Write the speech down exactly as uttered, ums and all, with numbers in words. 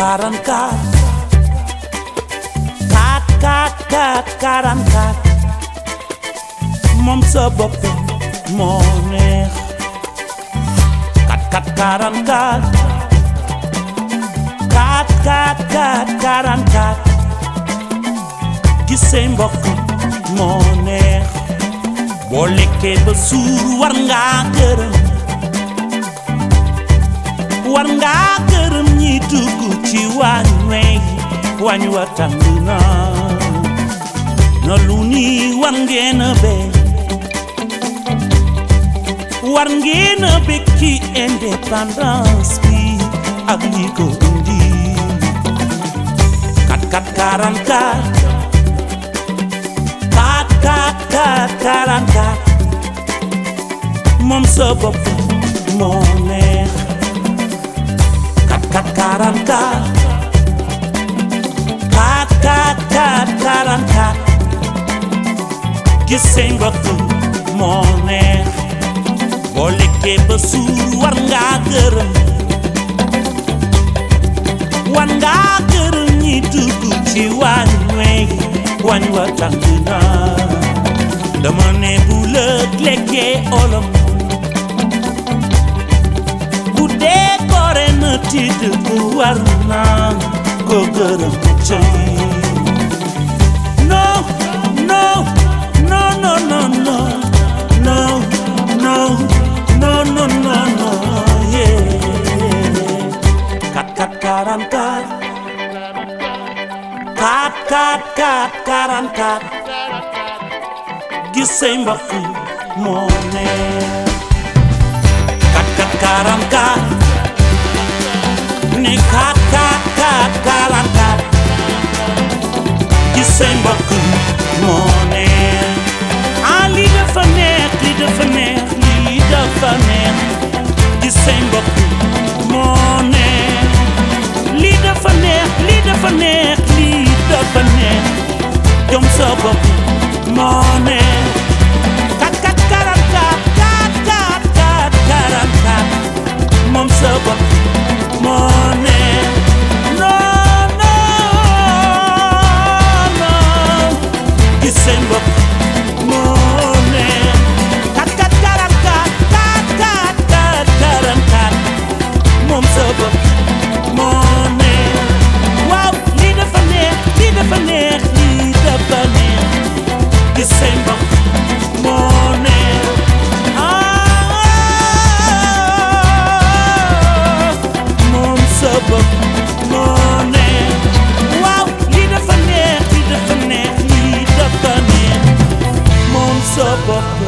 quarante-quatre kat kat kat quarante-quatre moom sa bopp moo neex kat kat quarante-quatre kat kat kat quarante-quatre gis say mbokk moo neex boo lekkee ba suur war ngaa gërëm war ngaa gërëm ñi dugg ci waañ wey waañ wa tàng na na lu ni war ngeen a bég war ngeen a bég ci indépendance bi ak ñi ko indi kat kat quarante-quatre kat kat kat quarante-quatre moom sa bopp moo neex kat kat quarante-quatre kat kat kat quarante-quatre gis say mbokk moo neex boo lekkee ba suur war ngaa gërëm war ngaa gërëm ñi dugg ci waañ wey waañ wa tàng na dama ne bu lëg lekkee olom bu dee gore na tidd bu war naa ko gërëm cay no no no no no no no no no no no no yeah kat kat quarante-quatre kat kat kat quarante-quatre gis say mbokk moo neex kat kat quarante-quatre ne kat kat kat quarante-quatre gis say mbokk moo neex ah lii dafa neex lii dafa neex lii dafa neex gis say mbokk moo neex lii dafa neex lii dafa neex lii dafa neex jom sa bopp moo neex kat kat quarante-quatre kat kat kat quarante-quatre moom sa bopp moo neex non non non gis say mbokk moo neex kat kat quarante-quatre kat kat kat quarante-quatre moom sa bopp moo neex waaw lii dafa neex lii dafa neex lii dafa neex gis say mbokk moo neex ah moom sa bopp moo neex waaw lii dafa neex lii dafa neex lii dafa neex moom sa bopp